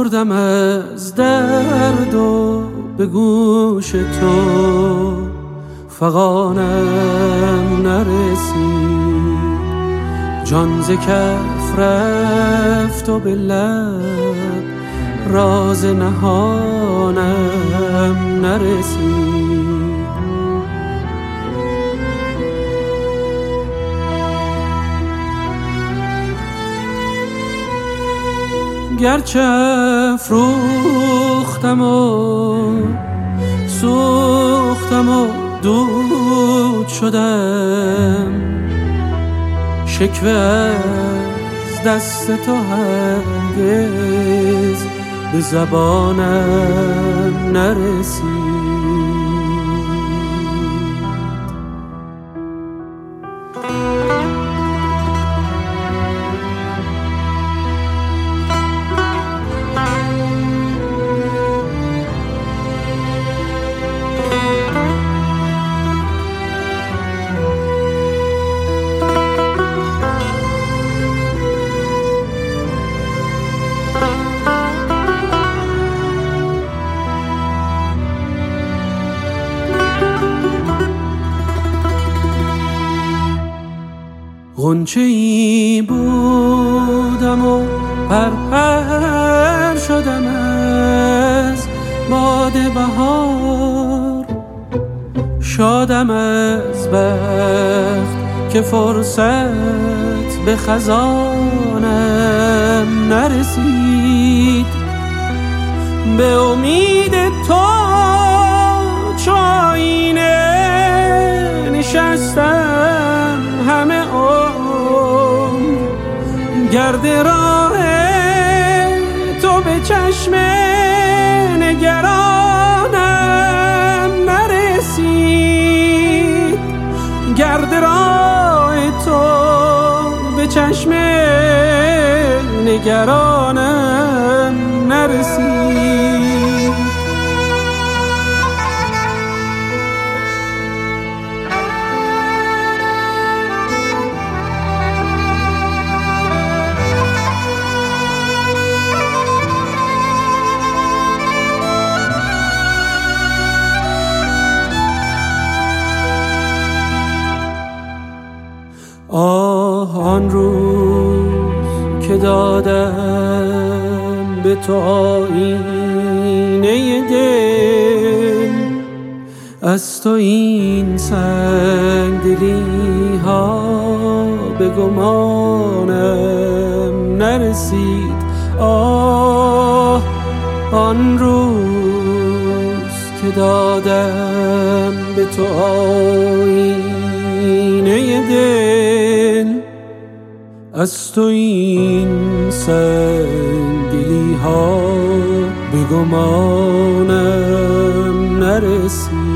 مردم از درد و به گوش تو فغانم نرسید. جان ز کف رفت و به لب راز نهانم نرسید. گرچه افروختم و سوختم و دود شدم، شکوه از دست تو هرگز به زبانم نرسید. غنچه‌ای بودم و پرپر شدم از باد بهار. شادم از بخت که فرصت به خزانم نرسید. به امید تو چو آینه نشستم همه گرد راه تو به چشم نگرانم نرسید. گرد راه تو به چشم نگرانم نرسید. آه آن روز که دادم به تو آیینه دل، از تو این سنگدلی ها به گمانم نرسید. آه آن روز که دادم به تو آیینه دل، از تو این سنگدلی ها به گمانم نرسید.